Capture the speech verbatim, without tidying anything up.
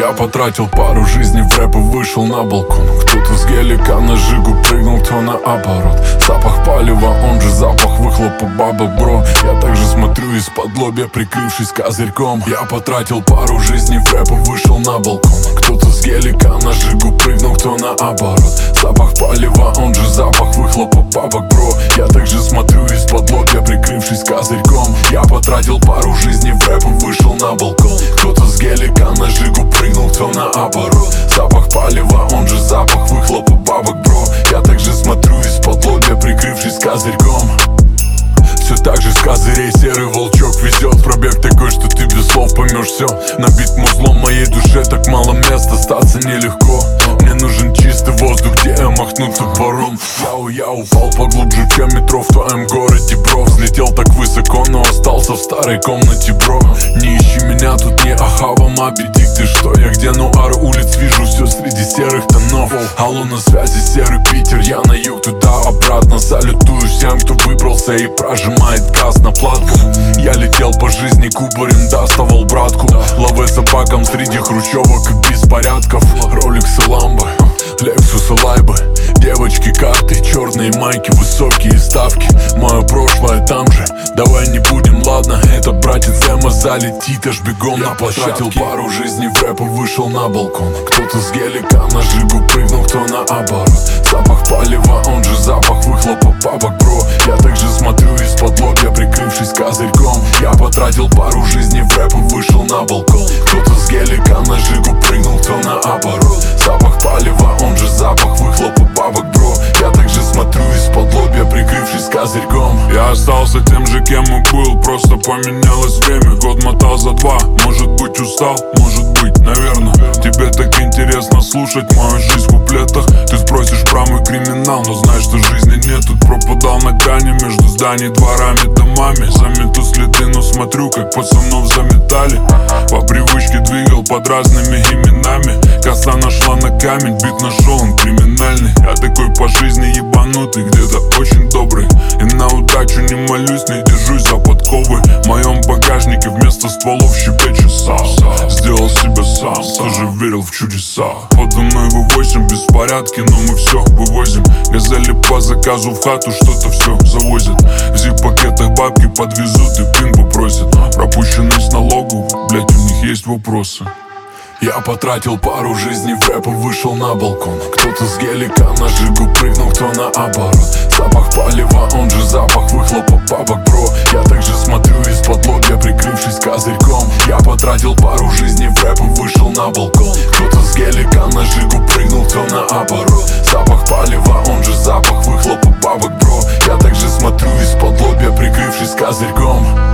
Я потратил пару жизней в рэп и вышел на балкон. Кто-то с гелика на жигу прыгнул, кто наоборот. Запах палева, он же запах выхлопа бабок, бро. Я также смотрю из-под лобья, прикрывшись козырьком. Я потратил пару жизней в рэп и вышел на балкон. Кто-то с гелика на жигу прыгнул, кто наоборот. Запах палева, он же запах выхлопа бабок, бро. Я также смотрю из-под лобья, прикрывшись козырьком. Я потратил пару жизней в рэп и вышел на балкон. Кто-то с гелика на жигу прыгнул, кто наоборот. Запах палева, он же запах выхлопа бабок, бро. Я также смотрю из-под лобья, прикрывшись козырьком. Все так же с козырей серый волчок везет. Пробег такой, что ты без слов поймешь все. Набит музлом моей душе, так мало места, остаться нелегко. Мне нужен чистый воздух, где я махну топором. Яу, я упал поглубже, чем метро в твоем городе, бро. Взлетел так высоко, но остался в старой комнате, бро. Не ищи меня, тут не Ахава, Моби Дик, ты что, я где? Ну ар улиц вижу все среди серых тонов. Алло, на связи серый Питер, я на юг, туда-обратно. Салютую всем, кто выбрался и прожимает газ на платку. Я летел по жизни кубарем, доставал братку. Лаве собакам среди хрущевок и беспорядков. Роликсы, ламбы, Лексусы, лайбы. Девочки, карты, черные майки, высокие ставки. Мое прошлое там же, давай не будем, ладно. Это братец Эма залетит аж бегом. Я потратил пару жизней в рэп и вышел на балкон. Кто-то с гелика на жигу прыгнул, кто наоборот. Запах палева, он же запах выхлопа бабок, бро. Я также смотрю из-под лобья, прикрывшись козырьком. Я потратил пару жизней в рэп и вышел на балкон. Кто-то с гелика на жигу прыгнул, кто наоборот. Запах палева, он же запах выхлопа бабок, бро. Я также смотрю из-под лобья, прикрывшись козырьком. Я остался тем же, кем и был, просто поменялось время. Год мотал за два, может быть устал, может быть, наверное. Тебе так интересно слушать мою жизнь в куплетах. Ты спросишь про мой криминал, но знаешь, что жизни нет. Тут пропадал на грани между зданий, дворами, домами. Замету следы, но смотрю, как пацанов заметали. По привычке двигал под разными именами. Коса нашла на камень, бит нашел, он криминальный. Я такой по жизни ебанутый, где-то очень добрый. И на удачу не молюсь, не держусь за подковы. В моем багажнике вместо стволов щебечет сал. Сделал себя сам, тоже верил в чудеса. Подо мной вэ восемь, беспорядки, но мы все вывозим. Газели по заказу в хату что-то все завозят. В зип-пакетах бабки подвезут и пин попросят. Пропущенность налогов, блять, у них есть вопросы. Я потратил пару жизней в рэп и вышел на балкон. Кто-то с гелика на жигу прыгнул, кто наоборот. Запах палева, он же запах выхлопа бабок, бро. Я также смотрю из-под лобья, прикрывшись козырьком. Я потратил пару жизней в рэп и вышел на балкон. Кто-то с гелика на жигу прыгнул, кто наоборот. Запах палева, он же запах выхлопа бабок, бро. Я также смотрю из-под лобья, прикрывшись козырьком.